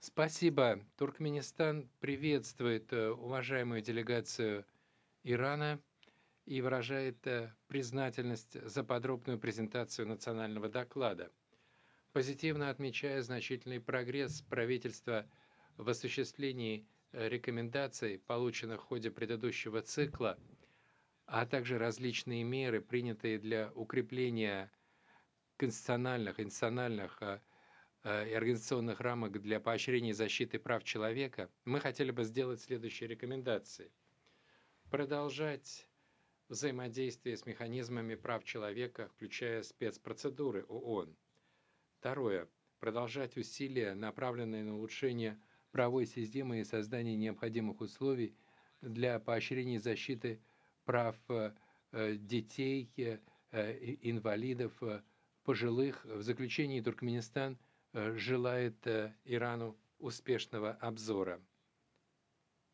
Спасибо. Туркменистан приветствует уважаемую делегацию Ирана и выражает признательность за подробную презентацию национального доклада, позитивно отмечая значительный прогресс правительства в осуществлении рекомендаций, полученных в ходе предыдущего цикла, а также различные меры, принятые для укрепления конституциональных, институциональных и организационных рамок для поощрения и защиты прав человека, мы хотели бы сделать следующие рекомендации. Продолжать взаимодействие с механизмами прав человека, включая спецпроцедуры ООН. Второе. Продолжать усилия, направленные на улучшение правовой системы и создание необходимых условий для поощрения и защиты прав детей, инвалидов, пожилых. В заключении Туркменистан желает Ирану успешного обзора.